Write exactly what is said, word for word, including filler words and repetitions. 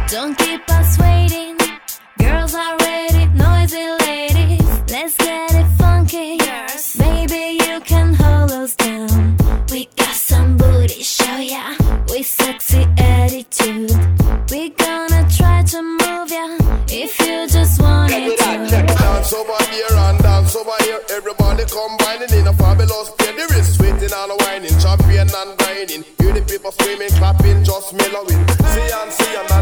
Don't keep us waiting. Girls are ready, noisy ladies. Let's get it funky. Baby, you can hold us down. We got some booty, show ya. We sexy attitude. We gonna try to move ya. If you just want it to. Dance over here and dance over here. Everybody combining in a fabulous play. The wrist sweating and whining, champion and grinding. Hear the people screaming, clapping, just mellowing. See and see and